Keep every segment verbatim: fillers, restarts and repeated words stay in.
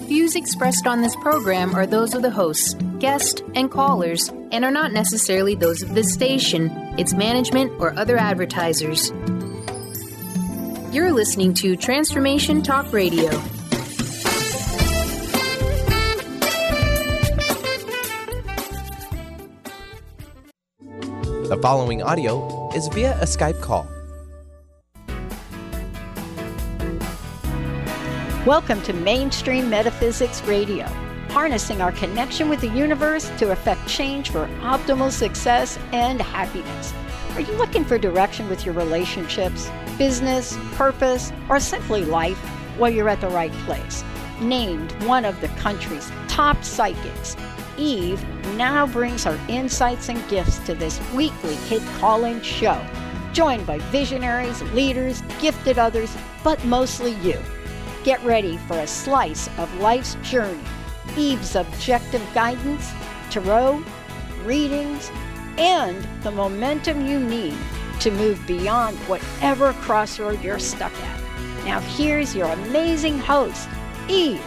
Views expressed on this program are those of the hosts, guests, and callers, and are not necessarily those of this station, its management, or other advertisers. You're listening to Transformation Talk Radio. The following audio is via a Skype call. Welcome to Mainstream Metaphysics Radio, harnessing our connection with the universe to effect change for optimal success and happiness. Are you looking for direction with your relationships, business, purpose, or simply life? Well, you're at the right place. Named one of the country's top psychics, Eve now brings her insights and gifts to this weekly hit call-in show, joined by visionaries, leaders, gifted others, but mostly you. Get ready for a slice of life's journey, Eve's objective guidance, tarot, readings, and the momentum you need to move beyond whatever crossroad you're stuck at. Now here's your amazing host, Eve.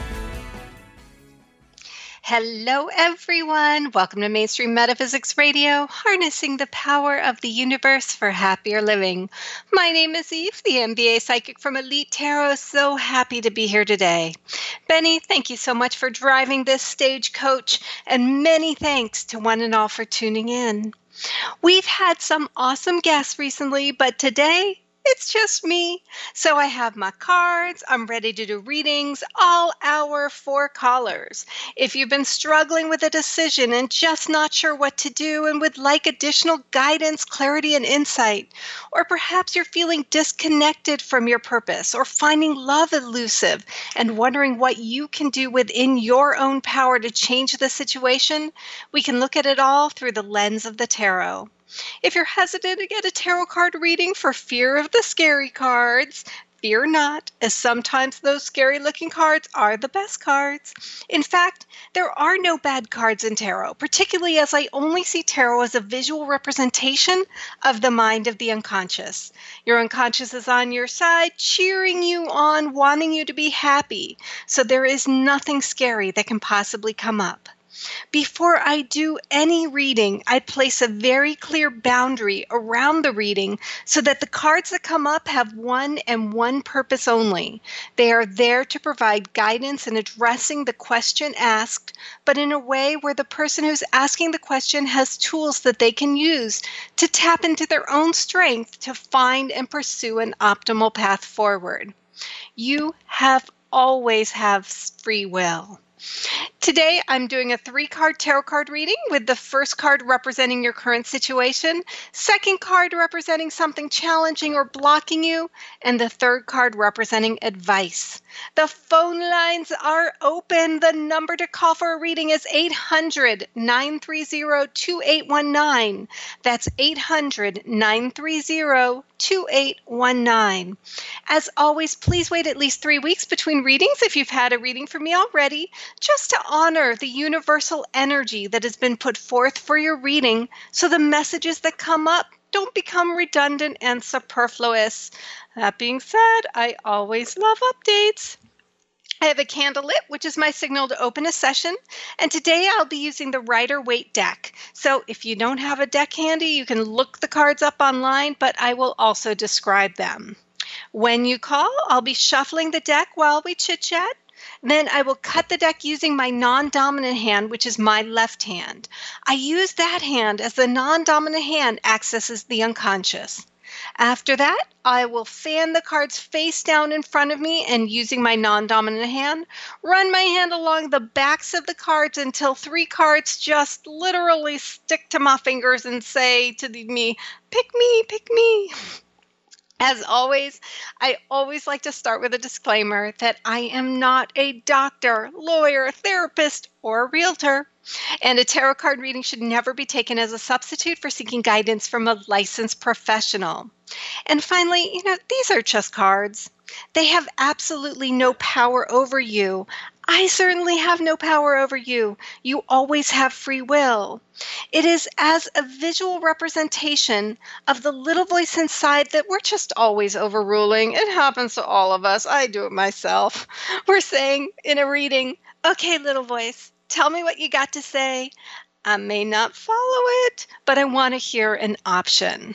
Hello, everyone. Welcome to Mainstream Metaphysics Radio, harnessing the power of the universe for happier living. My name is Eve, the M B A psychic from Elite Tarot. So happy to be here today. Benny, thank you so much for driving this stagecoach, and many thanks to one and all for tuning in. We've had some awesome guests recently, but today, it's just me. So I have my cards. I'm ready to do readings, all our four callers. If you've been struggling with a decision and just not sure what to do and would like additional guidance, clarity, and insight, or perhaps you're feeling disconnected from your purpose or finding love elusive and wondering what you can do within your own power to change the situation, we can look at it all through the lens of the tarot. If you're hesitant to get a tarot card reading for fear of the scary cards, fear not, as sometimes those scary-looking cards are the best cards. In fact, there are no bad cards in tarot, particularly as I only see tarot as a visual representation of the mind of the unconscious. Your unconscious is on your side, cheering you on, wanting you to be happy. So there is nothing scary that can possibly come up. Before I do any reading, I place a very clear boundary around the reading so that the cards that come up have one and one purpose only. They are there to provide guidance in addressing the question asked, but in a way where the person who's asking the question has tools that they can use to tap into their own strength to find and pursue an optimal path forward. You have always have free will. Today, I'm doing a three-card tarot card reading with the first card representing your current situation, second card representing something challenging or blocking you, and the third card representing advice. The phone lines are open. The number to call for a reading is eight hundred, nine three zero, two eight one nine. That's eight hundred, nine three zero, two eight one nine. As always, please wait at least three weeks between readings if you've had a reading from me already, just to honor the universal energy that has been put forth for your reading so the messages that come up don't become redundant and superfluous. That being said, I always love updates. I have a candle lit, which is my signal to open a session, and today I'll be using the Rider-Waite deck. So if you don't have a deck handy, you can look the cards up online, but I will also describe them. When you call, I'll be shuffling the deck while we chit-chat. Then I will cut the deck using my non-dominant hand, which is my left hand. I use that hand as the non-dominant hand accesses the unconscious. After that, I will fan the cards face down in front of me and using my non-dominant hand, run my hand along the backs of the cards until three cards just literally stick to my fingers and say to me, pick me, pick me. As always, I always like to start with a disclaimer that I am not a doctor, lawyer, therapist, or realtor. And a tarot card reading should never be taken as a substitute for seeking guidance from a licensed professional. And finally, you know, these are just cards. They have absolutely no power over you. I certainly have no power over you. You always have free will. It is as a visual representation of the little voice inside that we're just always overruling. It happens to all of us. I do it myself. We're saying in a reading, Okay, little voice, tell me what you got to say. I may not follow it, but I want to hear an option.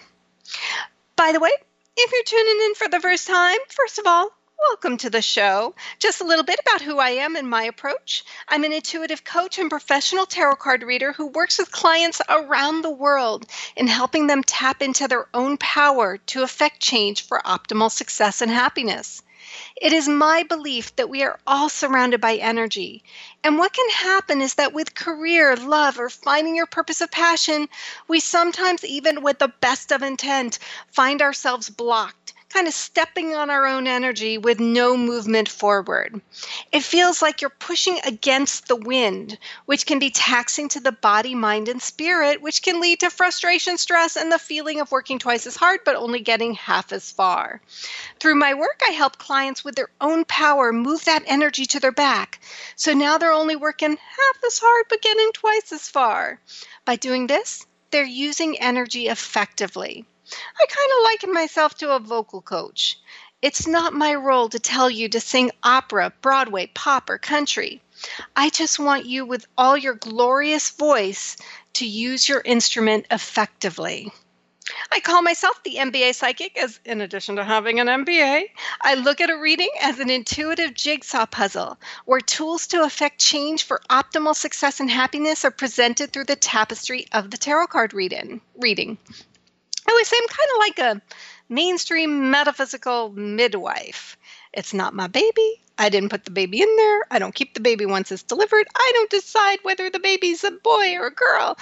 By the way, if you're tuning in for the first time, first of all, welcome to the show. Just a little bit about who I am and my approach. I'm an intuitive coach and professional tarot card reader who works with clients around the world in helping them tap into their own power to affect change for optimal success and happiness. It is my belief that we are all surrounded by energy. And what can happen is that with career, love, or finding your purpose of passion, we sometimes, even with the best of intent, find ourselves blocked, kind of stepping on our own energy with no movement forward. It feels like you're pushing against the wind, which can be taxing to the body, mind, and spirit, which can lead to frustration, stress, and the feeling of working twice as hard but only getting half as far. Through my work, I help clients with their own power move that energy to their back. So now they're only working half as hard but getting twice as far. By doing this, they're using energy effectively. I kind of liken myself to a vocal coach. It's not my role to tell you to sing opera, Broadway, pop, or country. I just want you, with all your glorious voice, to use your instrument effectively. I call myself the M B A psychic, as in addition to having an M B A, I look at a reading as an intuitive jigsaw puzzle, where tools to affect change for optimal success and happiness are presented through the tapestry of the tarot card reading. reading. I always say I'm kind of like a mainstream metaphysical midwife. It's not my baby. I didn't put the baby in there. I don't keep the baby once it's delivered. I don't decide whether the baby's a boy or a girl.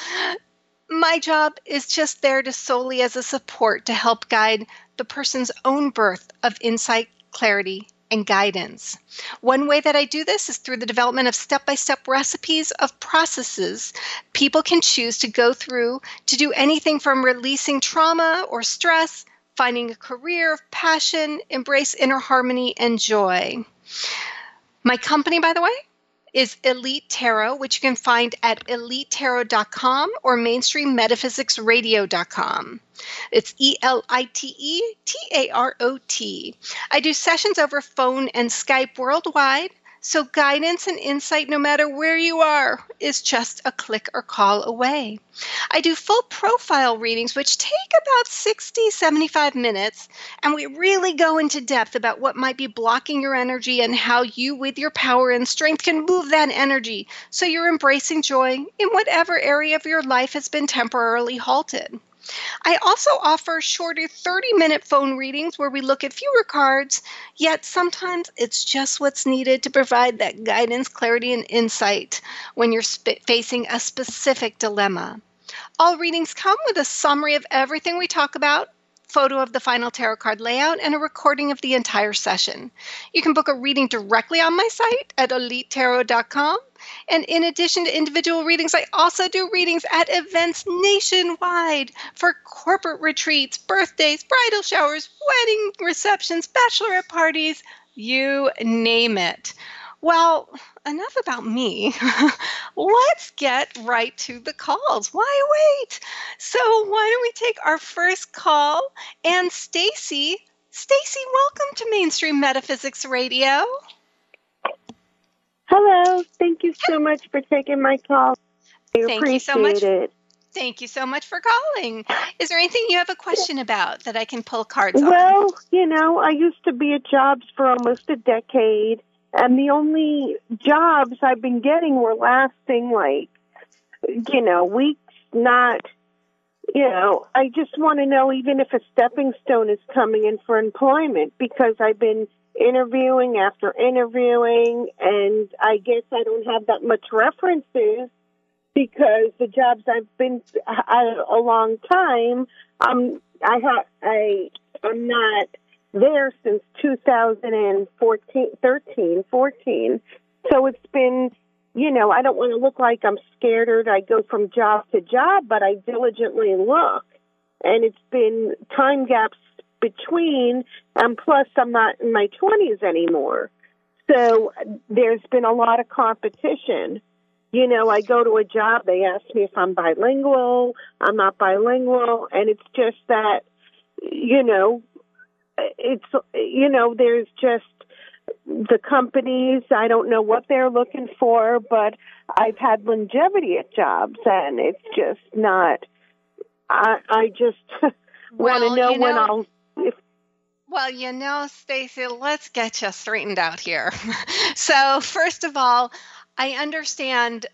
My job is just there to solely as a support to help guide the person's own birth of insight, clarity, and guidance. One way that I do this is through the development of step-by-step recipes of processes people can choose to go through to do anything from releasing trauma or stress, finding a career of passion, embrace inner harmony and joy. My company, by the way, is Elite Tarot, which you can find at elite tarot dot com or mainstream metaphysics radio dot com. It's E L I T E T A R O T. I do sessions over phone and Skype worldwide, so guidance and insight, no matter where you are, is just a click or call away. I do full profile readings, which take about sixty, seventy-five minutes, and we really go into depth about what might be blocking your energy and how you, with your power and strength, can move that energy so you're embracing joy in whatever area of your life has been temporarily halted. I also offer shorter thirty-minute phone readings where we look at fewer cards, yet sometimes it's just what's needed to provide that guidance, clarity, and insight when you're sp- facing a specific dilemma. All readings come with a summary of everything we talk about, photo of the final tarot card layout, and a recording of the entire session. You can book a reading directly on my site at elite tarot dot com. And in addition to individual readings, I also do readings at events nationwide for corporate retreats, birthdays, bridal showers, wedding receptions, bachelorette parties, you name it. Well, enough about me. Let's get right to the calls. Why wait? So why don't we take our first call? And Stacy, Stacy, welcome to Mainstream Metaphysics Radio. Hello. Thank you so much for taking my call. I Thank appreciate you so much. it. Thank you so much for calling. Is there anything you have a question about that I can pull cards on? Well, you know, I used to be at jobs for almost a decade, and the only jobs I've been getting were lasting, like, you know, weeks, not, you know, I just want to know even if a stepping stone is coming in for employment, because I've been interviewing after interviewing, and I guess I don't have that much references because the jobs I've been at a long time, um, I ha- I I'm not there since two thousand fourteen, thirteen, fourteen. So it's been, you know, I don't want to look like I'm scared or I go from job to job, but I diligently look, and it's been time gaps between, and plus I'm not in my twenties anymore. So there's been a lot of competition. You know, I go to a job, they ask me if I'm bilingual, I'm not bilingual, and it's just that, you know, it's, you know, there's just the companies, I don't know what they're looking for, but I've had longevity at jobs, and it's just not, I, I just well, want to know, you know when I'll, if Well, you know, Stacy, let's get you straightened out here. So, first of all, I understand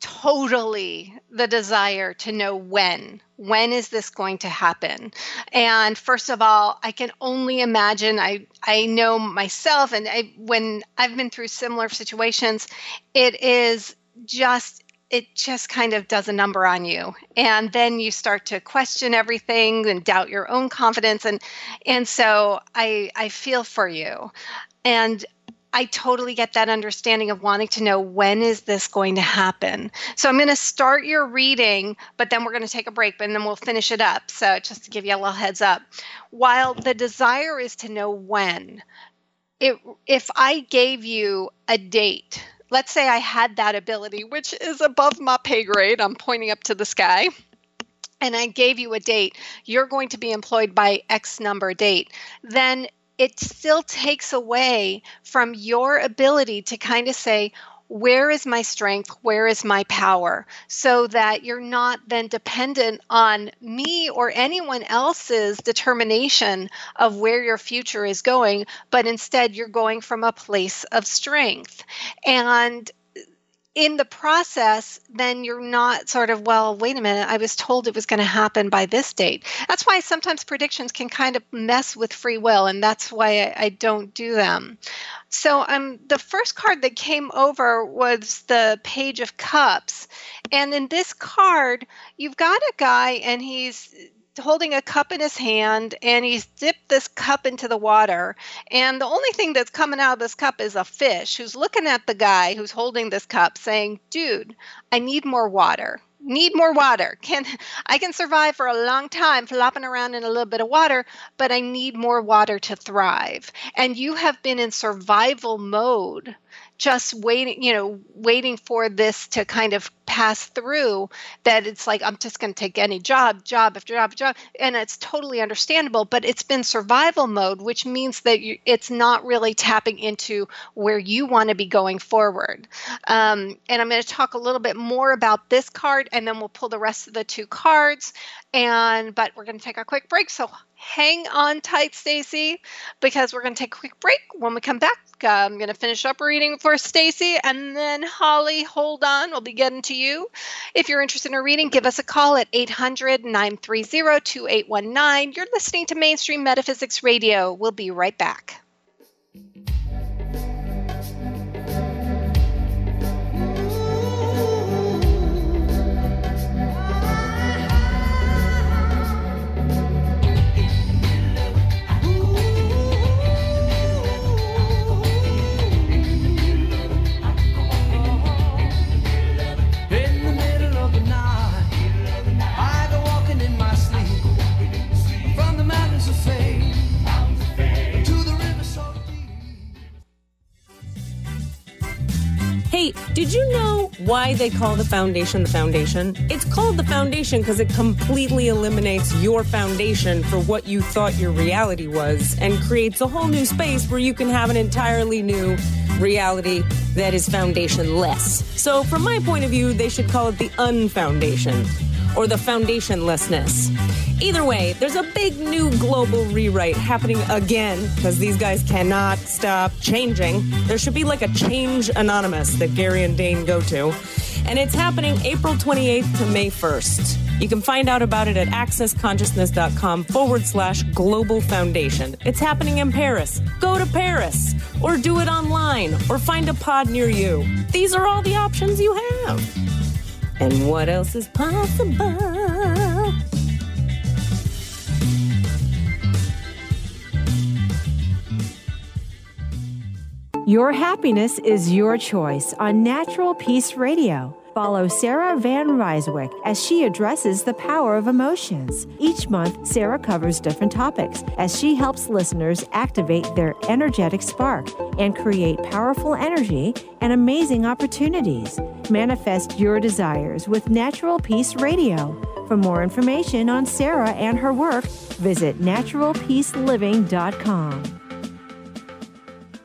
totally the desire to know when. When is this going to happen? And first of all, I can only imagine, I, I know myself, and I, when I've been through similar situations, it is just it just kind of does a number on you. And then you start to question everything and doubt your own confidence. And and so I I feel for you. And I totally get that understanding of wanting to know, when is this going to happen? So I'm going to start your reading, but then we're going to take a break, and then we'll finish it up. So just to give you a little heads up, while the desire is to know when, it, if I gave you a date, let's say I had that ability, which is above my pay grade, I'm pointing up to the sky, and I gave you a date, you're going to be employed by X number date, then it still takes away from your ability to kind of say, where is my strength? Where is my power? So that you're not then dependent on me or anyone else's determination of where your future is going, but instead you're going from a place of strength. And in the process, then you're not sort of, well, wait a minute, I was told it was going to happen by this date. That's why sometimes predictions can kind of mess with free will, and that's why I, I don't do them. So um, the first card that came over was the Page of Cups. And in this card, you've got a guy, and he's holding a cup in his hand, and he's dipped this cup into the water. And the only thing that's coming out of this cup is a fish who's looking at the guy who's holding this cup saying, dude, I need more water. Need more water. Can I can survive for a long time flopping around in a little bit of water, but I need more water to thrive. And you have been in survival mode, just waiting, you know, waiting for this to kind of pass through, that it's like, I'm just going to take any job, job after job, job. And it's totally understandable, but it's been survival mode, which means that you, it's not really tapping into where you want to be going forward. Um, and I'm going to talk a little bit more about this card, and then we'll pull the rest of the two cards. And, but we're going to take a quick break. So hang on tight, Stacy, because we're going to take a quick break. When we come back, uh, I'm going to finish up reading for Stacy, and then Holly, hold on, we'll be getting to you. If you're interested in a reading, give us a call at eight hundred, nine three zero, two eight one nine. You're listening to Mainstream Metaphysics Radio. We'll be right back. Hey, did you know why they call the foundation the foundation? It's called the foundation because it completely eliminates your foundation for what you thought your reality was and creates a whole new space where you can have an entirely new reality that is foundationless. So from my point of view, they should call it the unfoundation or the foundationlessness. Either way, there's a big new global rewrite happening again because these guys cannot stop changing. There should be like a Change Anonymous that Gary and Dane go to. And it's happening April twenty-eighth to May first. You can find out about it at accessconsciousness.com forward slash global foundation. It's happening in Paris. Go to Paris or do it online or find a pod near you. These are all the options you have. And what else is possible? Your happiness is your choice on Natural Peace Radio. Follow Sarah Van Ryswick as she addresses the power of emotions. Each month, Sarah covers different topics as she helps listeners activate their energetic spark and create powerful energy and amazing opportunities. Manifest your desires with Natural Peace Radio. For more information on Sarah and her work, visit natural peace living dot com.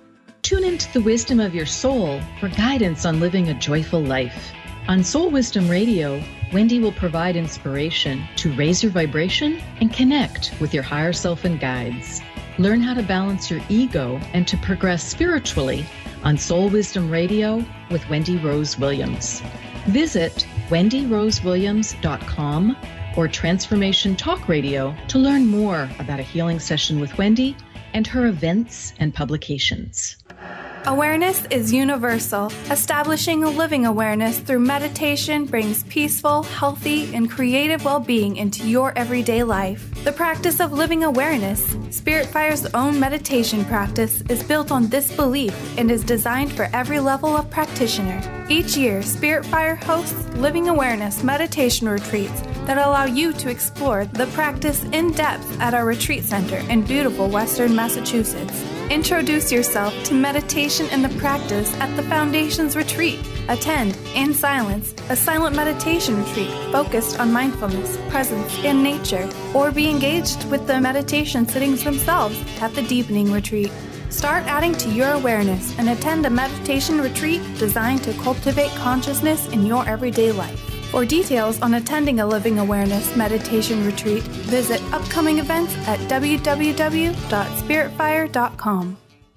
Tune into the wisdom of your soul for guidance on living a joyful life. On Soul Wisdom Radio, Wendy will provide inspiration to raise your vibration and connect with your higher self and guides. Learn how to balance your ego and to progress spiritually on Soul Wisdom Radio with Wendy Rose Williams. Visit wendy rose williams dot com or Transformation Talk Radio to learn more about a healing session with Wendy and her events and publications. Awareness is universal. Establishing a living awareness through meditation brings peaceful, healthy, and creative well-being into your everyday life. The practice of living awareness, Spirit Fire's own meditation practice, is built on this belief and is designed for every level of practitioner. Each year, Spirit Fire hosts living awareness meditation retreats that allow you to explore the practice in depth at our retreat center in beautiful Western Massachusetts. Introduce yourself to meditation and the practice at the Foundation's retreat. Attend, in silence, a silent meditation retreat focused on mindfulness, presence, and nature, or be engaged with the meditation sittings themselves at the Deepening Retreat. Start adding to your awareness and attend a meditation retreat designed to cultivate consciousness in your everyday life. For details on attending a Living Awareness meditation retreat, visit upcoming events at w w w dot spirit fire dot com.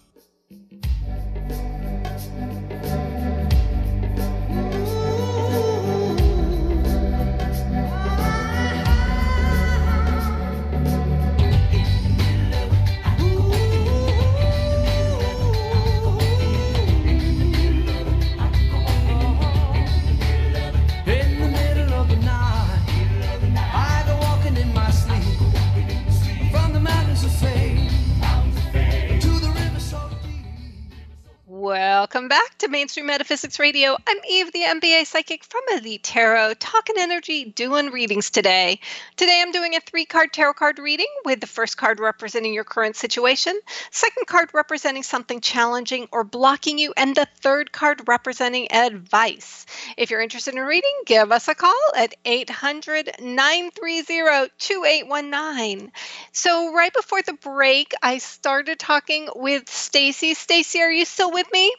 Welcome back to Mainstream Metaphysics Radio. I'm Eve, the M B A Psychic from Elite Tarot, talking energy, doing readings today. Today I'm doing a three-card tarot card reading with the first card representing your current situation, second card representing something challenging or blocking you, and the third card representing advice. If you're interested in reading, give us a call at eight hundred, nine three zero, two eight one nine. So right before the break, I started talking with Stacy. Stacy, are you still with me?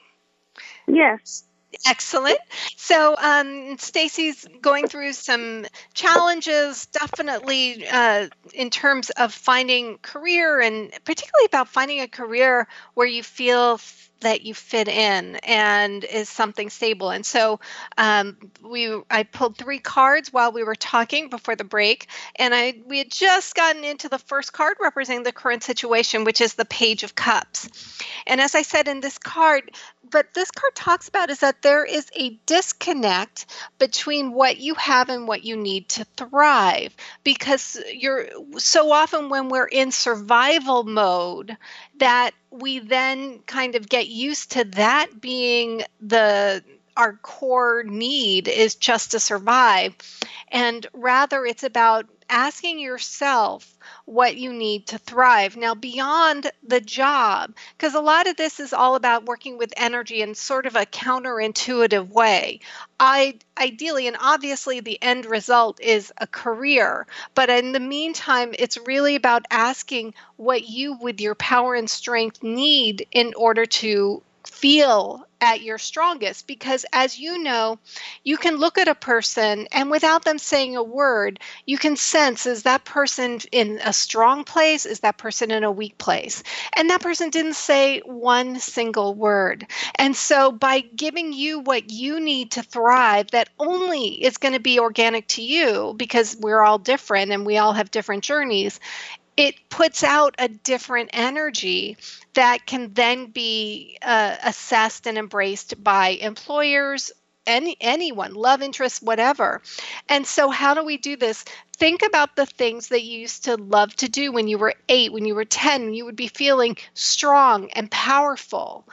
Yes. Excellent. So um, Stacy's going through some challenges, definitely uh, in terms of finding career, and particularly about finding a career where you feel that you fit in and is something stable. And so um, we, I pulled three cards while we were talking before the break, and I we had just gotten into the first card representing the current situation, which is the Page of Cups. And as I said in this card, but this card talks about is that there is a disconnect between what you have and what you need to thrive, because you're so often when we're in survival mode that we then kind of get used to that being the our core need is just to survive. And rather it's about asking yourself what you need to thrive. Now, beyond the job, because a lot of this is all about working with energy in sort of a counterintuitive way. I ideally, and obviously the end result is a career, but in the meantime, it's really about asking what you, with your power and strength, need in order to feel at your strongest. Because as you know, you can look at a person and without them saying a word, you can sense, is that person in a strong place? Is that person in a weak place? And that person didn't say one single word. And so by giving you what you need to thrive, that only is going to be organic to you, because we're all different and we all have different journeys, it puts out a different energy that can then be uh, assessed and embraced by employers, any anyone, love interests, whatever. And so how do we do this? Think about the things that you used to love to do when you were eight, when you were ten, when you would be feeling strong and powerful.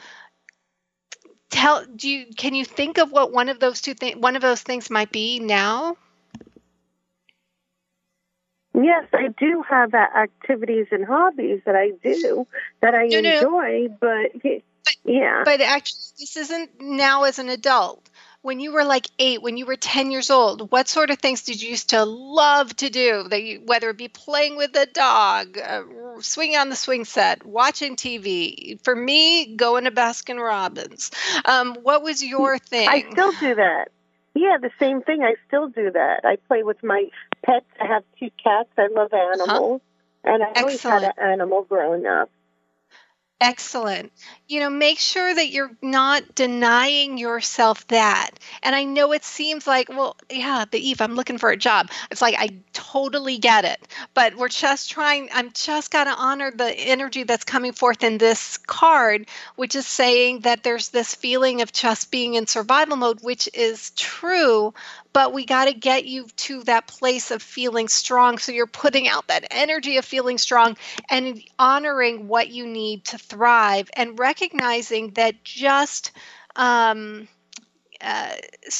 Tell, do you, can you think of what one of those two things, one of those things might be now? Yes, I do have uh, activities and hobbies that I do that I no, no, enjoy, but, but yeah. But actually, this isn't now as an adult. when you were like eight, when you were ten years old, what sort of things did you used to love to do? That you, whether it be playing with a dog, uh, swinging on the swing set, watching T V. For me, going to Baskin Robbins. Um, what was your thing? I still do that. Yeah, the same thing. I still do that. I play with my pets. I have two cats. I love animals. Uh-huh. And I always Excellent. had an animal growing up. Excellent. You know, make sure that you're not denying yourself that. And I know it seems like, well, yeah, the Eve, I'm looking for a job. It's like, I totally get it. But we're just trying, I'm just got to honor the energy that's coming forth in this card, which is saying that there's this feeling of just being in survival mode, which is true. But we got to get you to that place of feeling strong. So you're putting out that energy of feeling strong and honoring what you need to thrive and recognizing that just um, uh,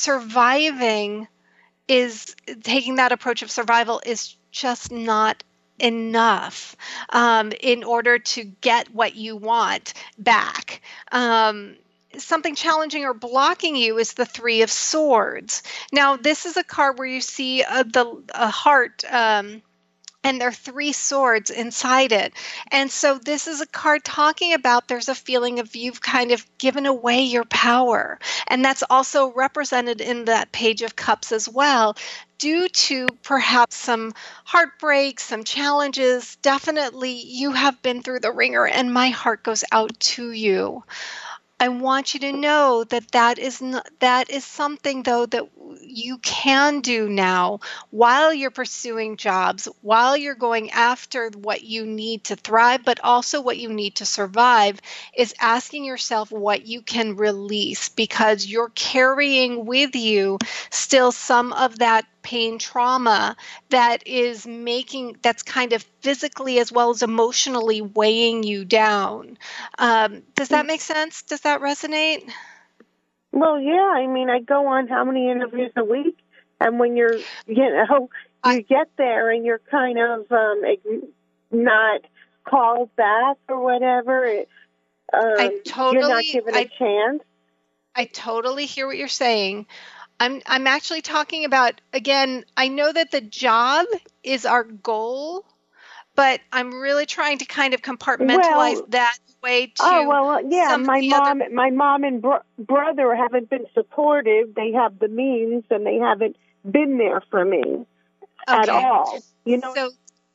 surviving is taking that approach of survival is just not enough um, in order to get what you want back. Um, Something challenging or blocking you is the Three of Swords. Now, this is a card where you see uh, the a heart, um, and there are three swords inside it. And so this is a card talking about there's a feeling of you've kind of given away your power. And that's also represented in that Page of Cups as well, due to perhaps some heartbreak, some challenges. Definitely, you have been through the ringer, and my heart goes out to you. I want you to know that that is not, that is something, though, that you can do now while you're pursuing jobs, while you're going after what you need to thrive, but also what you need to survive, is asking yourself what you can release, because you're carrying with you still some of that pain trauma that is making, that's kind of physically as well as emotionally weighing you down. Um, does that make sense? Does that resonate? Well, yeah. I mean, I go on how many interviews a week? And when you're, you know, you I, get there and you're kind of um, not called back or whatever, it, um, I totally, you're not given a I, chance. I totally hear what you're saying. I'm I'm actually talking about, again, I know that the job is our goal, but I'm really trying to kind of compartmentalize well, that way to Oh, well, yeah, some my of the mom other... my mom and bro- brother haven't been supportive. They have the means, and they haven't been there for me okay. at all. You know. So,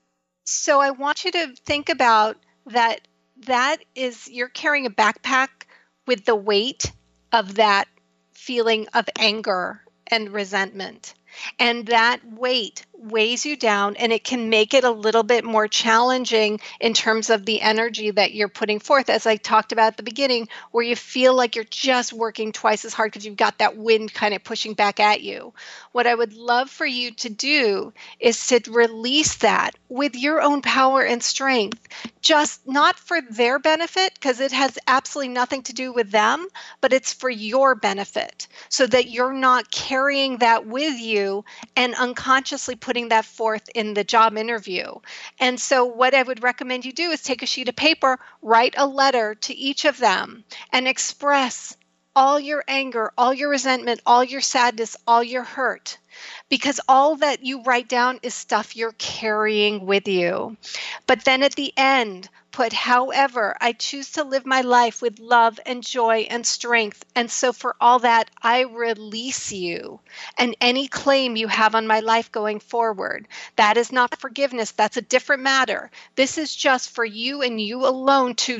so I want you to think about that. That is, you're carrying a backpack with the weight of that feeling of anger and resentment. And that weight weighs you down, and it can make it a little bit more challenging in terms of the energy that you're putting forth, as I talked about at the beginning, where you feel like you're just working twice as hard because you've got that wind kind of pushing back at you. What I would love for you to do is to release that with your own power and strength, just not for their benefit, because it has absolutely nothing to do with them, but it's for your benefit, so that you're not carrying that with you and unconsciously putting that forth in the job interview. And so what I would recommend you do is take a sheet of paper, write a letter to each of them, and express all your anger, all your resentment, all your sadness, all your hurt. Because all that you write down is stuff you're carrying with you. But then at the end, put, however, I choose to live my life with love and joy and strength. And so for all that, I release you and any claim you have on my life going forward. That is not forgiveness. That's a different matter. This is just for you and you alone to,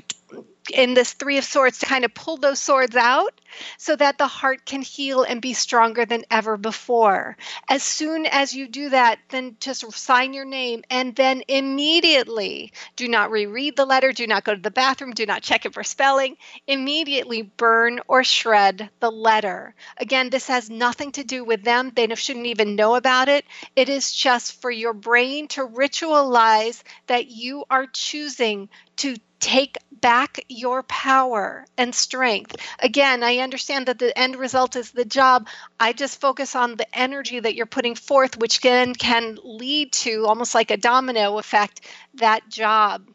in this Three of Swords, to kind of pull those swords out so that the heart can heal and be stronger than ever before. As soon as you do that, then just sign your name, and then immediately, do not reread the letter, do not go to the bathroom, do not check it for spelling, immediately burn or shred the letter. Again, this has nothing to do with them. They shouldn't even know about it. It is just for your brain to ritualize that you are choosing to take back your power and strength. Again, I understand that the end result is the job. I just focus on the energy that you're putting forth, which then can lead to almost like a domino effect, that job.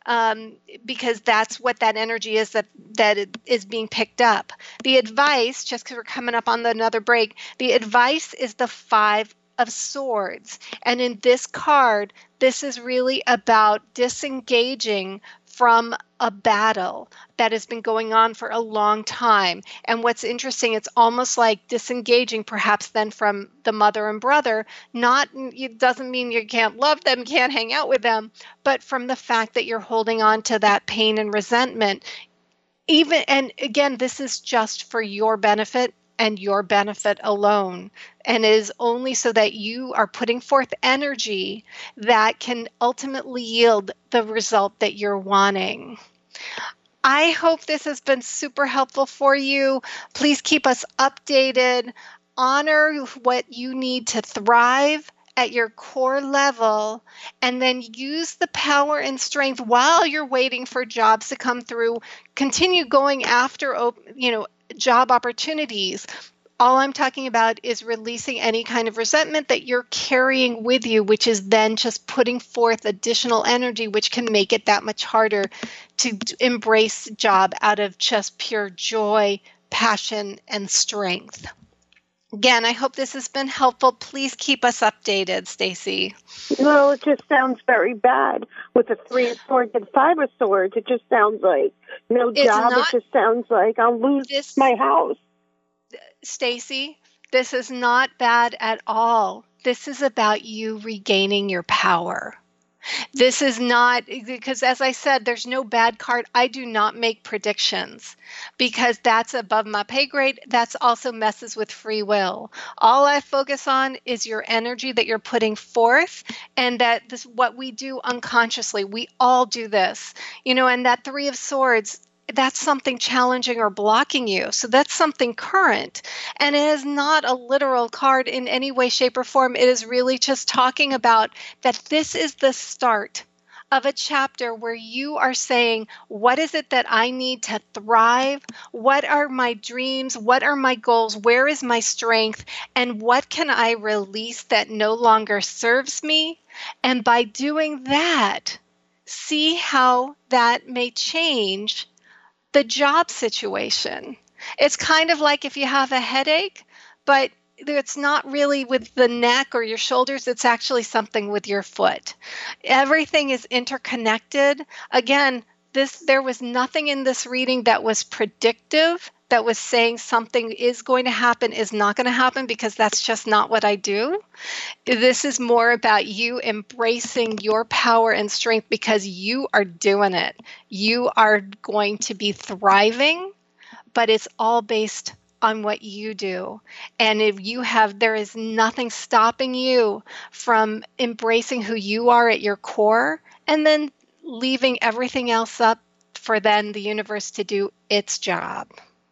um, because that's what that energy is that, that it is being picked up. The advice, just because we're coming up on the, another break, the advice is the Five of Swords. And in this card, this is really about disengaging from a battle that has been going on for a long time. And what's interesting, it's almost like disengaging perhaps then from the mother and brother. Not, it doesn't mean you can't love them, can't hang out with them, but from the fact that you're holding on to that pain and resentment. Even, and again, this is just for your benefit and your benefit alone, and is only so that you are putting forth energy that can ultimately yield the result that you're wanting. I hope this has been super helpful for you. Please keep us updated. Honor what you need to thrive at your core level, and then use the power and strength while you're waiting for jobs to come through. Continue going after, you know, job opportunities. All I'm talking about is releasing any kind of resentment that you're carrying with you, which is then just putting forth additional energy, which can make it that much harder to embrace the job out of just pure joy, passion, and strength. Again, I hope this has been helpful. Please keep us updated, Stacy. Well, it just sounds very bad with the Three of Swords and Five of Swords. It just sounds like no It's job. not- It just sounds like I'll lose This- my house. Stacy, this is not bad at all. This is about you regaining your power. This is not, because as I said, there's no bad card. I do not make predictions because that's above my pay grade. That's also messes with free will. All I focus on is your energy that you're putting forth, and that this what we do unconsciously. We all do this, you know, and that Three of Swords, that's something challenging or blocking you. So that's something current. And it is not a literal card in any way, shape, or form. It is really just talking about that this is the start of a chapter where you are saying, what is it that I need to thrive? What are my dreams? What are my goals? Where is my strength? And what can I release that no longer serves me? And by doing that, see how that may change the job situation. It's kind of like if you have a headache, but it's not really with the neck or your shoulders, it's actually something with your foot. Everything is interconnected. Again, this there was nothing in this reading that was predictive, that was saying something is going to happen, is not going to happen, because that's just not what I do. This is more about you embracing your power and strength because you are doing it. You are going to be thriving, but it's all based on what you do. And if you have, there is nothing stopping you from embracing who you are at your core, and then leaving everything else up for then the universe to do its job.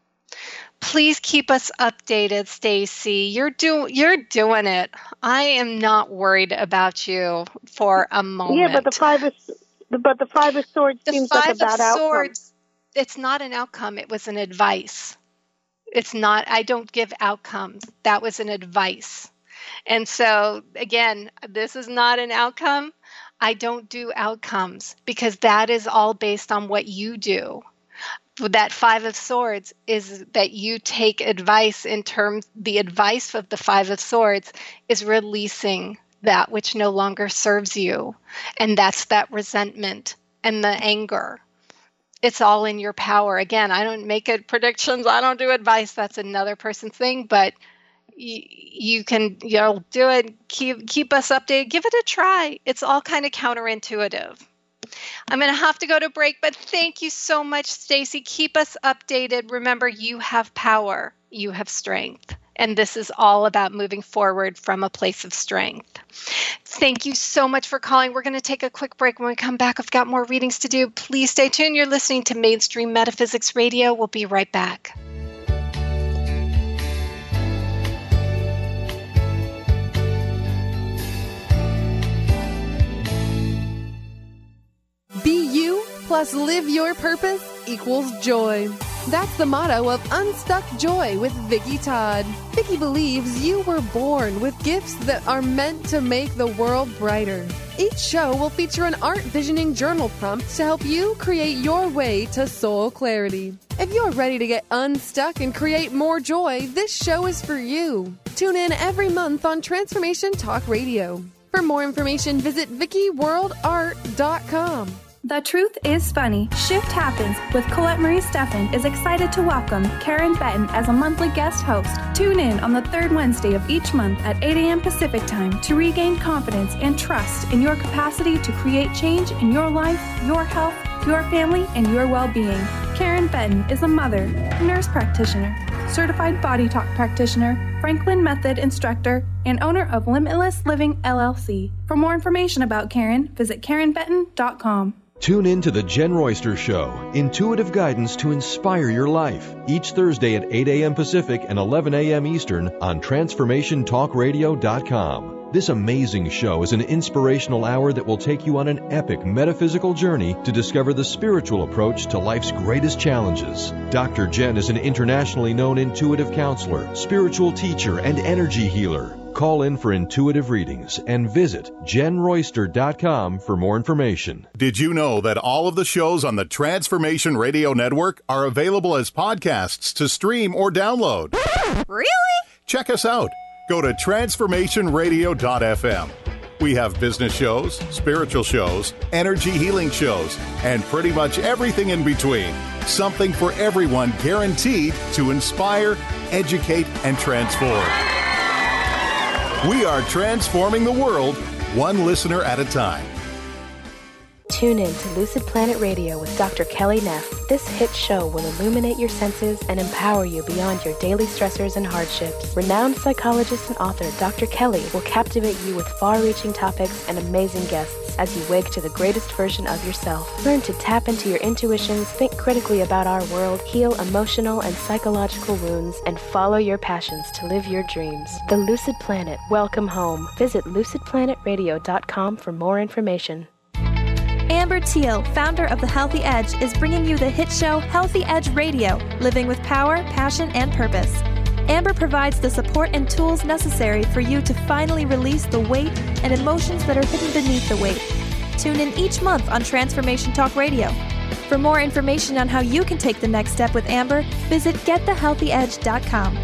Please keep us updated, Stacy. You're do you're doing it. I am not worried about you for a moment. Yeah, but the Five of but the Five of Swords the seems Five like a bad of outcome. Swords, it's not an outcome. It was an advice. It's not. I don't give outcomes. That was an advice. And so again, this is not an outcome. I don't do outcomes because that is all based on what you do. That Five of Swords is that you take advice in terms, the advice of the Five of Swords is releasing that which no longer serves you. And that's that resentment and the anger. It's all in your power. Again, I don't make it predictions. I don't do advice. That's another person's thing, but you, you can, you know, do it. Keep, keep us updated. Give it a try. It's all kind of counterintuitive. I'm going to have to go to break, but thank you so much, Stacy. Keep us updated. Remember, you have power. You have strength. And this is all about moving forward from a place of strength. Thank you so much for calling. We're going to take a quick break. When we come back, I've got more readings to do. Please stay tuned. You're listening to Mainstream Metaphysics Radio. We'll be right back. Be you plus live your purpose equals joy. That's the motto of Unstuck Joy with Vicki Todd. Vicki believes you were born with gifts that are meant to make the world brighter. Each show will feature an art visioning journal prompt to help you create your way to soul clarity. If you're ready to get unstuck and create more joy, this show is for you. Tune in every month on Transformation Talk Radio. For more information, visit Vicki World Art dot com. The Truth is Funny. Shift Happens with Colette Marie Steffen is excited to welcome Karen Benton as a monthly guest host. Tune in on the third Wednesday of each month at eight a.m. Pacific Time to regain confidence and trust in your capacity to create change in your life, your health, your family, and your well-being. Karen Benton is a mother, nurse practitioner, certified body talk practitioner, Franklin Method instructor, and owner of Limitless Living L L C. For more information about Karen, visit Karen Benton dot com. Tune in to The Jen Royster Show, intuitive guidance to inspire your life, each Thursday at eight a.m. Pacific and eleven a.m. Eastern on Transformation Talk Radio dot com. This amazing show is an inspirational hour that will take you on an epic metaphysical journey to discover the spiritual approach to life's greatest challenges. Doctor Jen is an internationally known intuitive counselor, spiritual teacher, and energy healer. Call in for intuitive readings and visit Jen Royster dot com for more information. Did you know that all of the shows on the Transformation Radio Network are available as podcasts to stream or download? Really? Check us out. Go to Transformation Radio dot f m. We have business shows, spiritual shows, energy healing shows, and pretty much everything in between. Something for everyone, guaranteed to inspire, educate, and transform. We are transforming the world, one listener at a time. Tune in to Lucid Planet Radio with Doctor Kelly Neff. This hit show will illuminate your senses and empower you beyond your daily stressors and hardships. Renowned psychologist and author Doctor Kelly will captivate you with far-reaching topics and amazing guests as you wake to the greatest version of yourself. Learn to tap into your intuitions, think critically about our world, heal emotional and psychological wounds, and follow your passions to live your dreams. The Lucid Planet. Welcome home. Visit Lucid Planet Radio dot com for more information. Amber Teal, founder of The Healthy Edge, is bringing you the hit show Healthy Edge Radio, living with power, passion, and purpose. Amber provides the support and tools necessary for you to finally release the weight and emotions that are hidden beneath the weight. Tune in each month on Transformation Talk Radio. For more information on how you can take the next step with Amber, visit Get The Healthy Edge dot com.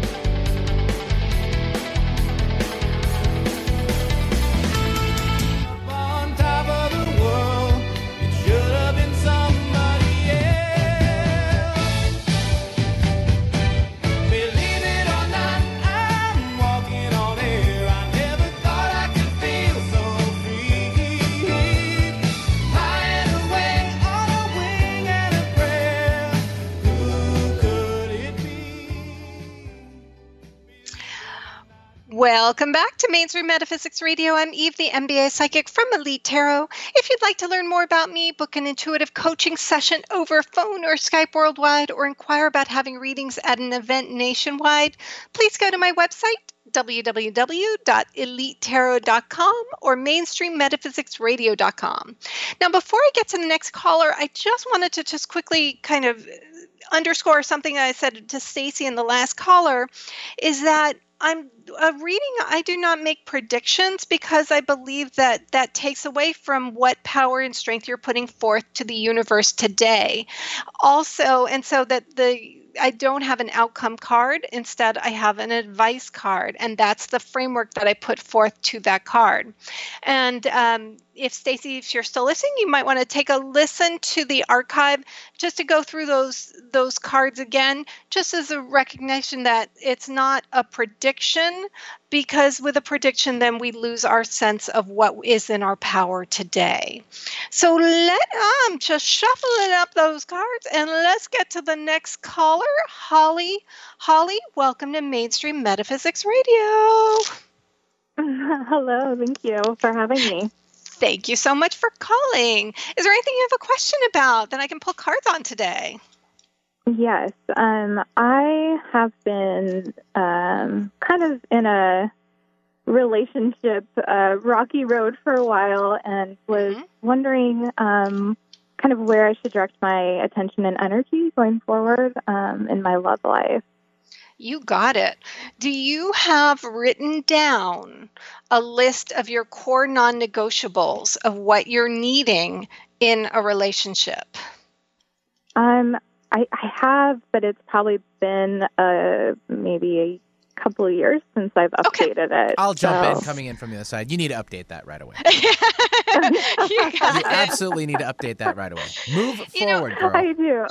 Welcome back to Mainstream Metaphysics Radio. I'm Eve, the M B A Psychic from Elite Tarot. If you'd like to learn more about me, book an intuitive coaching session over phone or Skype worldwide, or inquire about having readings at an event nationwide, please go to my website, w w w dot elite tarot dot com or mainstream metaphysics radio dot com. Now, before I get to the next caller, I just wanted to just quickly kind of underscore something I said to Stacy in the last caller, is that I'm a reading. I do not make predictions because I believe that that takes away from what power and strength you're putting forth to the universe today. Also, and so that the I don't have an outcome card. Instead, I have an advice card, and that's the framework that I put forth to that card. And um, if Stacy, if you're still listening, you might want to take a listen to the archive just to go through those those cards again, just as a recognition that it's not a prediction, because with a prediction, then we lose our sense of what is in our power today. So let um just shuffling up those cards, and let's get to the next caller, Holly. Holly, welcome to Mainstream Metaphysics Radio. Hello, thank you for having me. Thank you so much for calling. Is there anything you have a question about that I can pull cards on today? Yes. Um, I have been um, kind of in a relationship uh, rocky road for a while, and was mm-hmm. wondering um, kind of where I should direct my attention and energy going forward um, in my love life. You got it. Do you have written down a list of your core non-negotiables of what you're needing in a relationship? Um, I, I have, but it's probably been uh, maybe a couple of years since I've updated okay. it. I'll jump so. in coming in from the other side. You need to update that right away. you got you it. absolutely need to update that right away. Move you forward, know, girl. I do.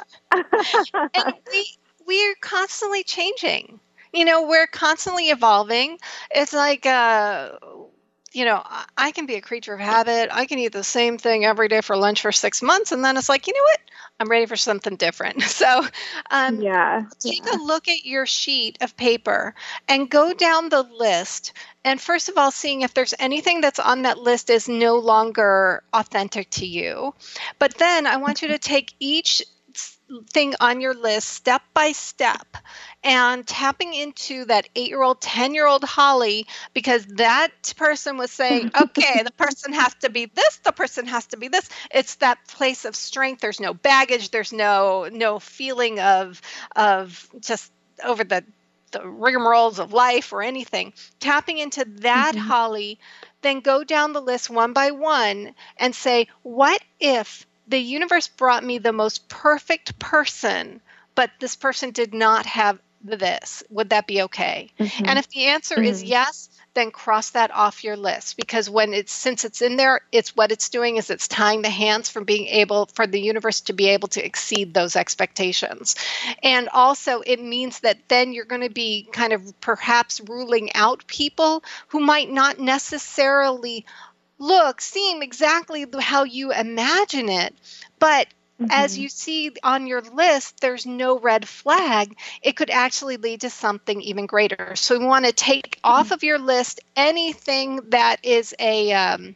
and we, we're constantly changing. You know, we're constantly evolving. It's like, uh, you know, I can be a creature of habit. I can eat the same thing every day for lunch for six months. And then it's like, you know what? I'm ready for something different. So um, yeah, take yeah. a look at your sheet of paper and go down the list. And first of all, seeing if there's anything that's on that list is no longer authentic to you. But then I want you to take each thing on your list step by step and tapping into that eight-year-old, ten-year-old Holly, because that person was saying, okay, the person has to be this, the person has to be this. It's that place of strength. There's no baggage. There's no no feeling of of just over the, the rigmaroles of life or anything. Tapping into that mm-hmm. Holly, then go down the list one by one and say, what if the universe brought me the most perfect person, but this person did not have this? Would that be okay? Mm-hmm. And if the answer mm-hmm. is yes, then cross that off your list, because when it's, since it's in there, it's what it's doing is it's tying the hands from being able, for the universe to be able to exceed those expectations. And also it means that then you're going to be kind of perhaps ruling out people who might not necessarily look, seem exactly how you imagine it, but mm-hmm. as you see on your list, there's no red flag. It could actually lead to something even greater. So we want to take mm-hmm. off of your list anything that is a um,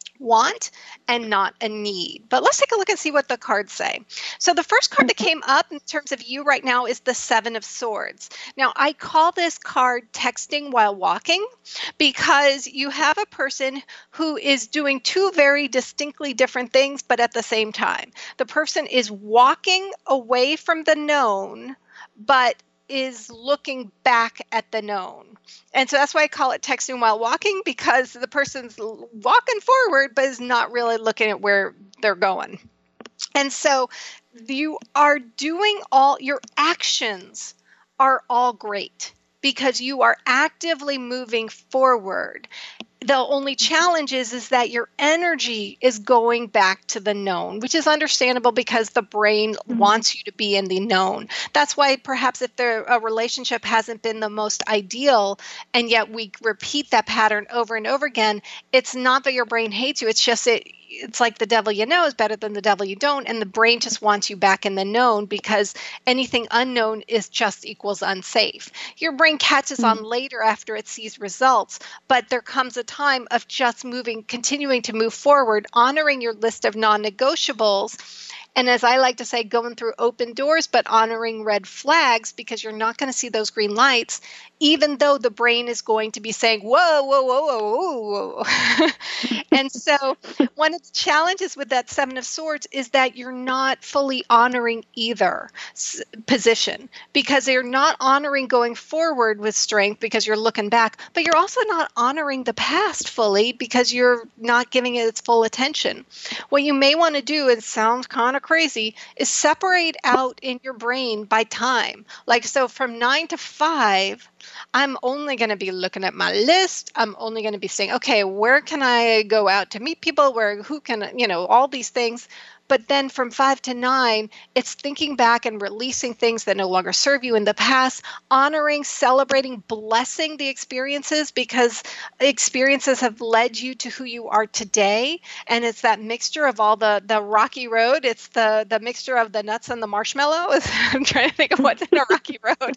want and not a need. But let's take a look and see what the cards say. So the first card that came up in terms of you right now is the Seven of Swords. Now, I call this card texting while walking, because you have a person who is doing two very distinctly different things, but at the same time. The person is walking away from the known, but is looking back at the known. And so that's why I call it texting while walking, because the person's walking forward, but is not really looking at where they're going. And so you are doing all, your actions are all great because you are actively moving forward. The only challenge is, is that your energy is going back to the known, which is understandable because the brain mm-hmm. wants you to be in the known. That's why perhaps if the a relationship hasn't been the most ideal, and yet we repeat that pattern over and over again, it's not that your brain hates you. It's just it. It's like the devil you know is better than the devil you don't. And the brain just wants you back in the known, because anything unknown is just equals unsafe. Your brain catches mm-hmm. on later after it sees results, but there comes a time of just moving, continuing to move forward, honoring your list of non-negotiables. And as I like to say, going through open doors, but honoring red flags, because you're not going to see those green lights, even though the brain is going to be saying, whoa, whoa, whoa, whoa, whoa. And so one of the challenges with that Seven of Swords is that you're not fully honoring either s- position, because you're not honoring going forward with strength because you're looking back, but you're also not honoring the past fully because you're not giving it its full attention. What you may want to do, and sounds kind of crazy, is separate out in your brain by time. Like, so from nine to five, I'm only going to be looking at my list. I'm only going to be saying, okay, where can I go out to meet people? Where, who can, you know, all these things. But then from five to nine, it's thinking back and releasing things that no longer serve you in the past, honoring, celebrating, blessing the experiences, because experiences have led you to who you are today. And it's that mixture of all the, the rocky road. It's the, the mixture of the nuts and the marshmallow. I'm trying to think of what's in a rocky road.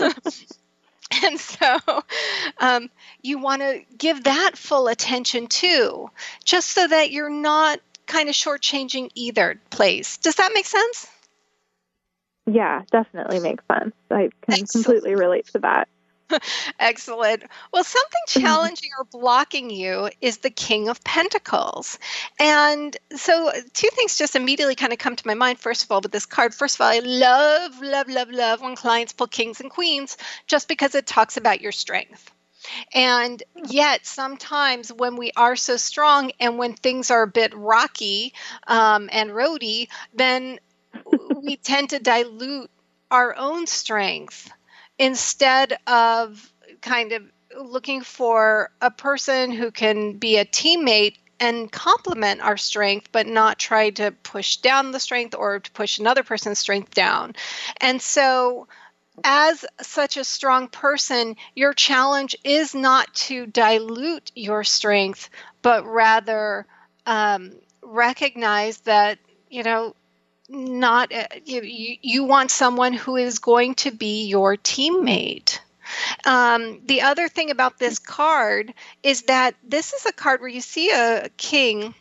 And so um, you want to give that full attention too, just so that you're not kind of shortchanging either place. Does that make sense? Yeah, definitely makes sense. I can Excellent. completely relate to that. Excellent. Well, something challenging or blocking you is the King of Pentacles. And so two things just immediately kind of come to my mind. First of all, with this card, first of all, I love, love, love, love when clients pull Kings and Queens just because it talks about your strength. And yet sometimes when we are so strong and when things are a bit rocky um, and roady, then we tend to dilute our own strength instead of kind of looking for a person who can be a teammate and complement our strength, but not try to push down the strength or to push another person's strength down. And so as such a strong person, your challenge is not to dilute your strength, but rather um, recognize that, you know, not uh, you, you want someone who is going to be your teammate. Um, the other thing about this card is that this is a card where you see a king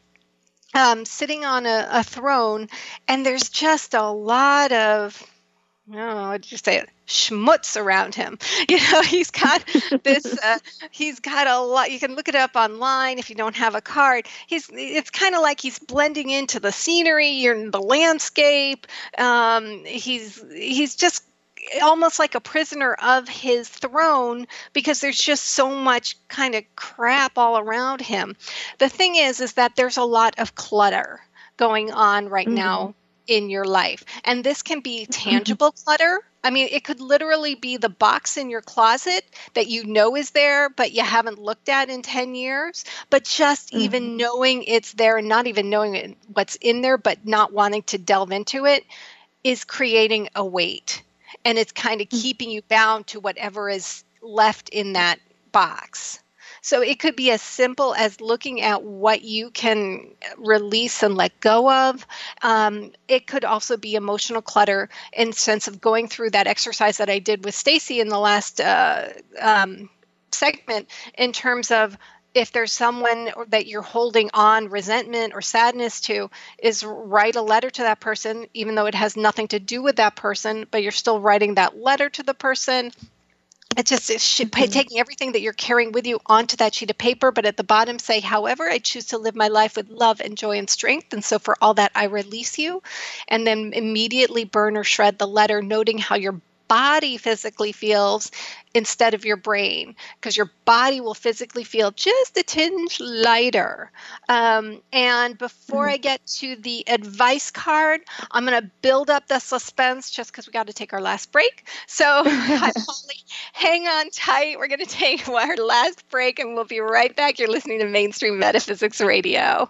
um, sitting on a, a throne, and there's just a lot of, I don't know, what did you say it? Schmutz around him. You know, he's got this, uh, he's got a lot, you can look it up online if you don't have a card. He's, it's kind of like he's blending into the scenery, you're in the landscape. Um, he's, he's just almost like a prisoner of his throne because there's just so much kind of crap all around him. The thing is, is that there's a lot of clutter going on right mm-hmm. now in your life. And this can be tangible mm-hmm. clutter. I mean, it could literally be the box in your closet that you know is there, but you haven't looked at in ten years. But just mm-hmm. even knowing it's there and not even knowing what's in there, but not wanting to delve into it is creating a weight. And it's kind of keeping you bound to whatever is left in that box. So it could be as simple as looking at what you can release and let go of. Um, it could also be emotional clutter in the sense of going through that exercise that I did with Stacy in the last uh, um, segment in terms of if there's someone that you're holding on resentment or sadness to, is write a letter to that person, even though it has nothing to do with that person, but you're still writing that letter to the person. It's just it's sh- mm-hmm. taking everything that you're carrying with you onto that sheet of paper, but at the bottom say, however, I choose to live my life with love and joy and strength. And so for all that, I release you. And then immediately burn or shred the letter, noting how your body physically feels instead of your brain, because your body will physically feel just a tinge lighter. Um, and before mm-hmm. I get to the advice card, I'm going to build up the suspense just because we got to take our last break. So Holly, hang on tight. We're going to take our last break and we'll be right back. You're listening to Mainstream Metaphysics Radio.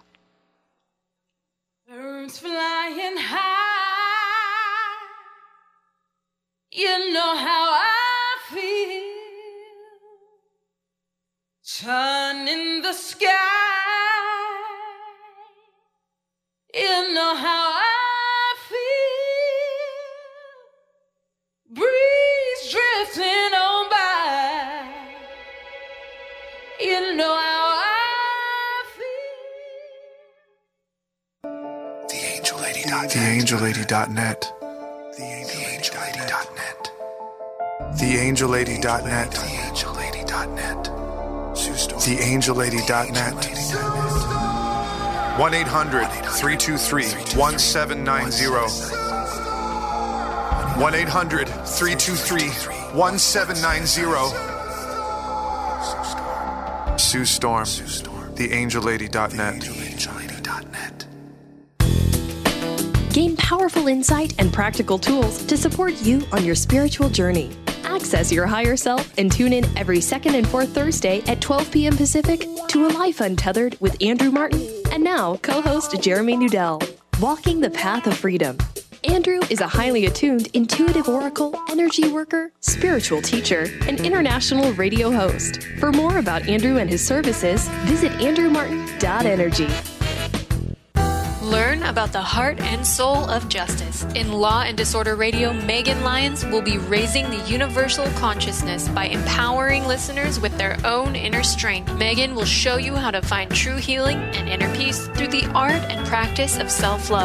Birds flying high. You know how I feel. Sun in the sky. You know how I feel. Breeze drifting on by. You know how I feel. The Angel Lady dot net. The Angel Lady dot net. The Angel Lady dot net. The Angel Lady dot net. The Angel Lady dot net. one eight hundred, three two three, one seven nine zero. one eight hundred, three two three, one seven nine zero. Sue Storm. The Angel Lady dot net. Gain powerful insight and practical tools to support you on your spiritual journey. Access your higher self and tune in every second and fourth Thursday at twelve p.m. Pacific to A Life Untethered with Andrew Martin and now co-host Jeremy Nudell. Walking the Path of Freedom. Andrew is a highly attuned intuitive oracle, energy worker, spiritual teacher, and international radio host. For more about Andrew and his services, visit andrew martin dot energy. Learn about the heart and soul of justice. In Law and Disorder Radio, Megan Lyons will be raising the universal consciousness by empowering listeners with their own inner strength. Megan will show you how to find true healing and inner peace through the art and practice of self-love.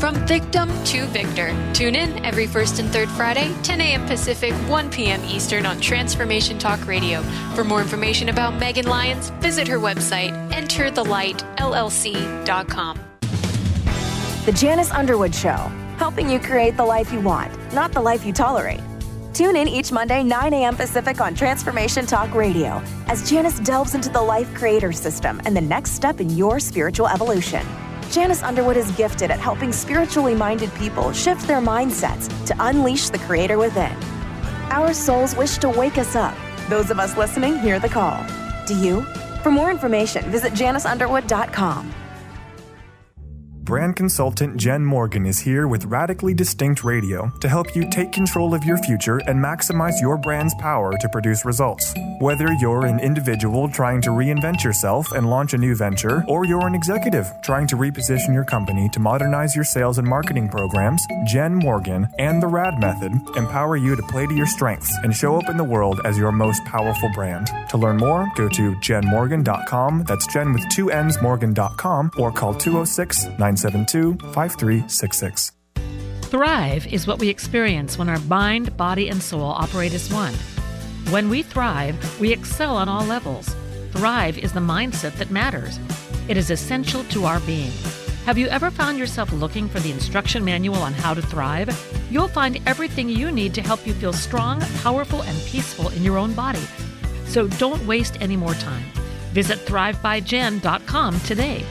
From victim to victor. Tune in every first and third Friday, ten a.m. Pacific, one p.m. Eastern on Transformation Talk Radio. For more information about Megan Lyons, visit her website, enter the light L L C dot com. The Janice Underwood Show, helping you create the life you want, not the life you tolerate. Tune in each Monday, nine a.m. Pacific on Transformation Talk Radio as Janice delves into the Life Creator System and the next step in your spiritual evolution. Janice Underwood is gifted at helping spiritually minded people shift their mindsets to unleash the creator within. Our souls wish to wake us up. Those of us listening hear the call. Do you? For more information, visit janice underwood dot com. Brand consultant Jen Morgan is here with Radically Distinct Radio to help you take control of your future and maximize your brand's power to produce results. Whether you're an individual trying to reinvent yourself and launch a new venture, or you're an executive trying to reposition your company to modernize your sales and marketing programs, Jen Morgan and the RAD Method empower you to play to your strengths and show up in the world as your most powerful brand. To learn more, go to jen morgan dot com. That's Jen with two N's, morgan dot com, or call two oh six, nine seven two, five three six six. Thrive is what we experience when our mind, body, and soul operate as one. When we thrive, we excel on all levels. Thrive is the mindset that matters. It is essential to our being. Have you ever found yourself looking for the instruction manual on how to thrive? You'll find everything you need to help you feel strong, powerful, and peaceful in your own body. So don't waste any more time. Visit thrive by jen dot com today.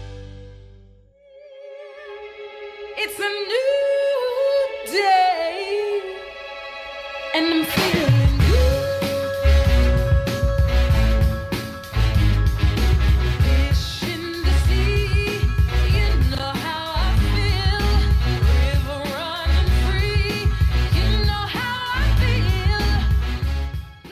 It's a new day, and I'm feeling good. Fish in the sea, you know how I feel. River running free, you know how I feel.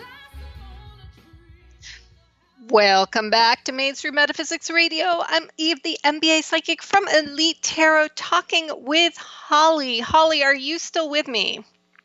Welcome back to Mainstream Metaphysics Radio. I'm Eve, the M B A psychic from Elite Tarot, talking with Holly. Holly, are you still with me?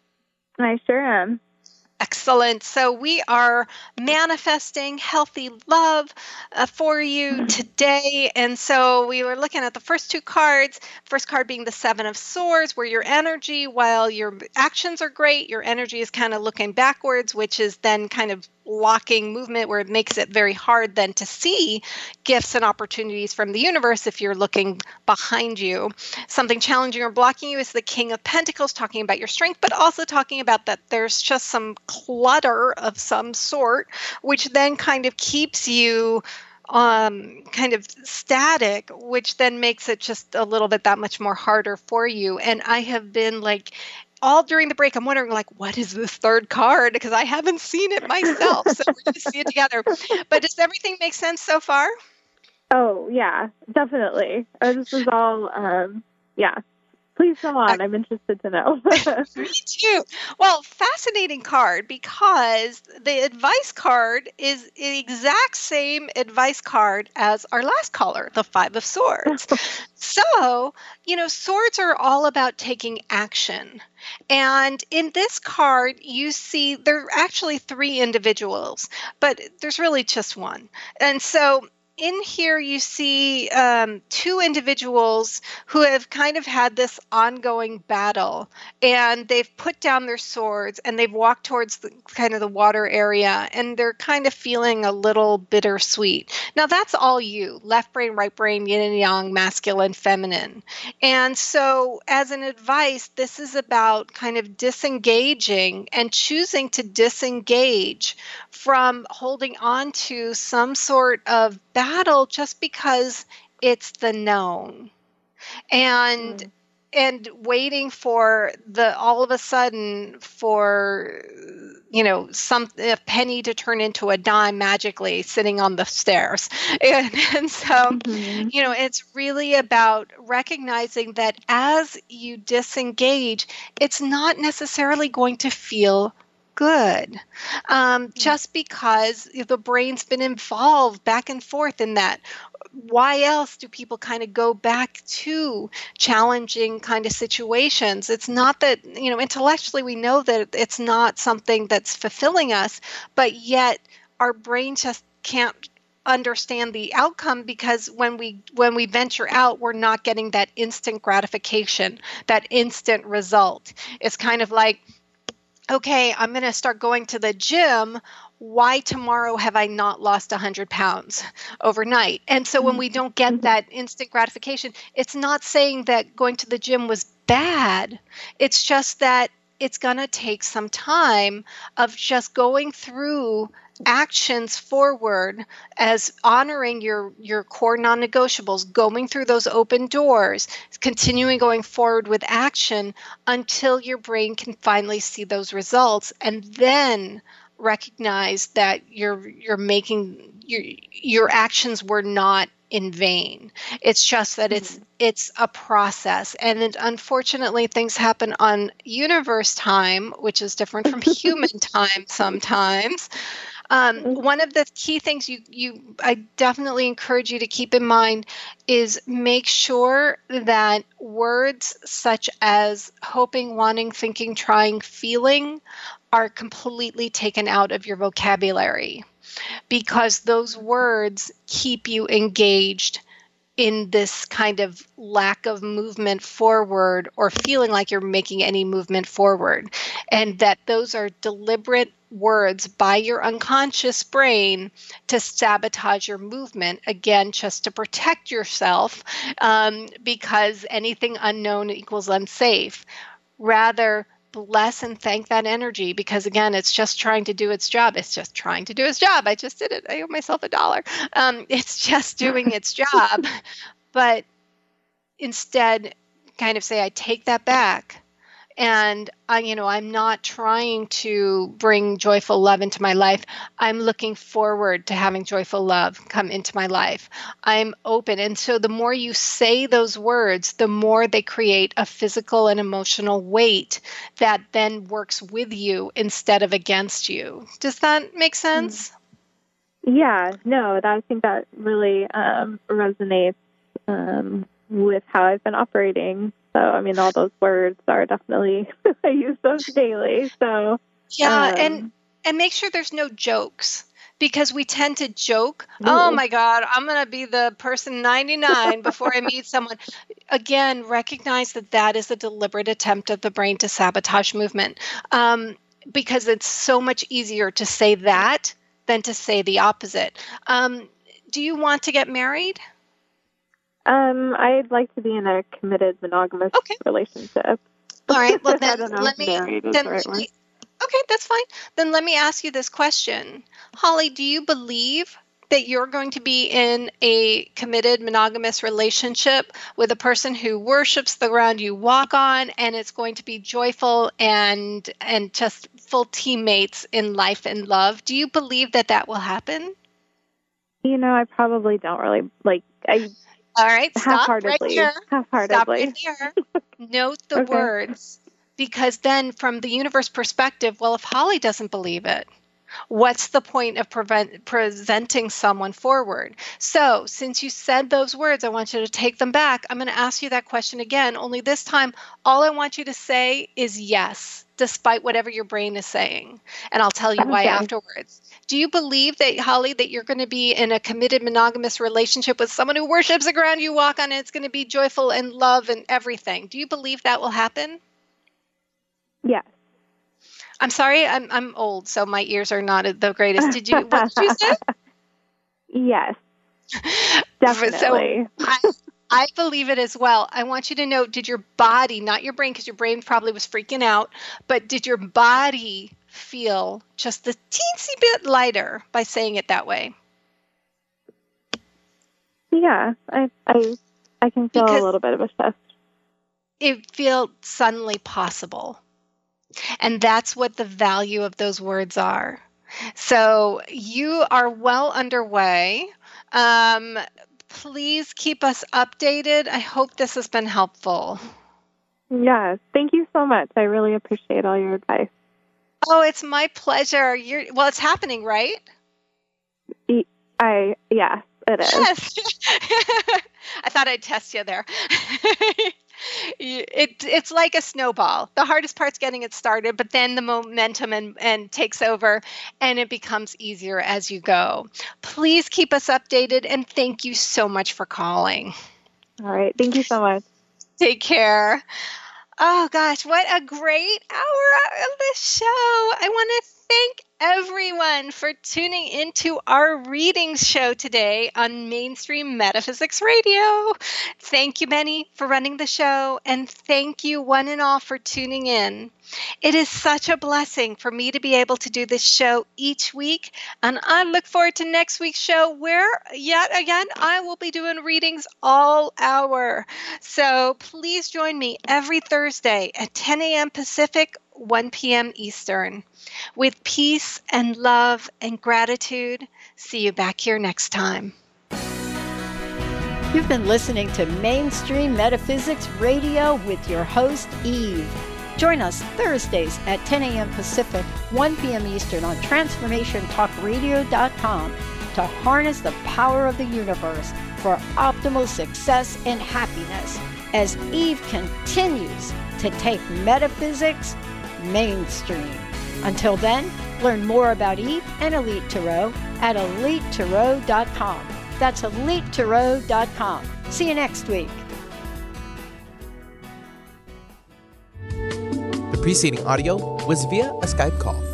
I sure am. Excellent. So we are manifesting healthy love uh, for you today. And so we were looking at the first two cards, first card being the Seven of Swords, where your energy, while your actions are great, your energy is kind of looking backwards, which is then kind of blocking movement, where it makes it very hard then to see gifts and opportunities from the universe if you're looking behind you. Something challenging or blocking you is the King of Pentacles, talking about your strength, but also talking about that there's just some clutter of some sort, which then kind of keeps you um, kind of static, which then makes it just a little bit that much more harder for you. And I have been like, all during the break, I'm wondering, like, what is this third card? Because I haven't seen it myself. So we're going to see it together. But does everything make sense so far? Oh, yeah, definitely. Uh, this is all, um, yeah. Please come on. I'm interested to know. Me too. Well, fascinating card, because the advice card is the exact same advice card as our last caller, the Five of Swords. So, you know, swords are all about taking action. And in this card, you see there are actually three individuals, but there's really just one. And so in here, you see um, two individuals who have kind of had this ongoing battle, and they've put down their swords and they've walked towards the, kind of the water area, and they're kind of feeling a little bittersweet. Now, that's all you, left brain, right brain, yin and yang, masculine, feminine. And so as an advice, this is about kind of disengaging and choosing to disengage from holding on to some sort of battle just because it's the known, and mm. and waiting for the all of a sudden for you know some a penny to turn into a dime magically sitting on the stairs, and, and so mm-hmm. you know it's really about recognizing that as you disengage, it's not necessarily going to feel good, um, just because the brain's been involved back and forth in that. Why else do people kind of go back to challenging kind of situations? It's not that, you know, intellectually we know that it's not something that's fulfilling us, but yet our brain just can't understand the outcome, because when we when we venture out, we're not getting that instant gratification, that instant result. It's kind of like, okay, I'm going to start going to the gym. Why tomorrow have I not lost one hundred pounds overnight? And so when we don't get that instant gratification, it's not saying that going to the gym was bad. It's just that it's going to take some time of just going through actions forward as honoring your, your core non-negotiables, going through those open doors, continuing going forward with action until your brain can finally see those results, and then recognize that you're you're making your your actions were not in vain. It's just that it's it's a process, and it, unfortunately things happen on universe time, which is different from human time sometimes. Um, one of the key things you you I definitely encourage you to keep in mind is make sure that words such as hoping, wanting, thinking, trying, feeling are completely taken out of your vocabulary, because those words keep you engaged in this kind of lack of movement forward, or feeling like you're making any movement forward, and that those are deliberate words by your unconscious brain to sabotage your movement, again, just to protect yourself, um, because anything unknown equals unsafe. Rather, bless and thank that energy, because again, it's just trying to do its job. It's just trying to do its job. I just did it. I owe myself a dollar. Um, it's just doing its job. But instead, kind of say, I take that back. And I, you know, I'm not trying to bring joyful love into my life. I'm looking forward to having joyful love come into my life. I'm open. And so the more you say those words, the more they create a physical and emotional weight that then works with you instead of against you. Does that make sense? Yeah, no, that, I think that really um, resonates um, with how I've been operating. So, I mean, all those words are definitely, I use those daily. So, yeah, um, and and make sure there's no jokes, because we tend to joke. Oh my God, I'm going to be the person ninety-nine before I meet someone. Again, recognize that that is a deliberate attempt of the brain to sabotage movement, um, because it's so much easier to say that than to say the opposite. Um, do you want to get married? Um, I'd like to be in a committed monogamous okay. relationship. All right. Well, then I don't know let if me. married is Then, the right word. Okay, that's fine. Then let me ask you this question, Holly. Do you believe that you're going to be in a committed monogamous relationship with a person who worships the ground you walk on, and it's going to be joyful and and just full teammates in life and love? Do you believe that that will happen? You know, I probably don't really like. I. All right, stop half-heartedly. right here. Half-heartedly. Stop right there. Note the Okay. words, because then from the universe perspective, well, if Holly doesn't believe it, what's the point of prevent, presenting someone forward? So since you said those words, I want you to take them back. I'm going to ask you that question again, only this time, all I want you to say is yes, despite whatever your brain is saying. And I'll tell you why Okay. afterwards. Do you believe that, Holly, that you're going to be in a committed monogamous relationship with someone who worships the ground you walk on, and it's going to be joyful and love and everything? Do you believe that will happen? Yes. I'm sorry, I'm I'm old, so my ears are not the greatest. Did you? What did you say? Yes. Definitely. So I, I believe it as well. I want you to know, did your body, not your brain, because your brain probably was freaking out, but did your body feel just the teensy bit lighter by saying it that way? Yeah, I I I can feel Because a little bit of a shift. it felt suddenly possible. And that's what the value of those words are. So you are well underway. Um, please keep us updated. I hope this has been helpful. Yes, thank you so much. I really appreciate all your advice. Oh, it's my pleasure. You're well, it's happening, right? I yes, it is. Yes. I thought I'd test you there. it, it's like a snowball. The hardest part's getting it started, but then the momentum and, and takes over, and it becomes easier as you go. Please keep us updated, and thank you so much for calling. All right. Thank you so much. Take care. Oh, gosh, what a great hour of the show. I want to thank everyone for tuning into our readings show today on Mainstream Metaphysics Radio. Thank you, Benny, for running the show, and thank you one and all for tuning in. It is such a blessing for me to be able to do this show each week, and I look forward to next week's show where, yet again, I will be doing readings all hour. So please join me every Thursday at ten a.m. Pacific, one p.m. Eastern. With peace and love and gratitude, see you back here next time. You've been listening to Mainstream Metaphysics Radio with your host, Eve. Join us Thursdays at ten a.m. Pacific, one p.m. Eastern on transformation talk radio dot com to harness the power of the universe for optimal success and happiness as Eve continues to take metaphysics mainstream. Until then, learn more about Eve and Elite Tarot at elite tarot dot com. That's elite tarot dot com. See you next week. The preceding audio was via a Skype call.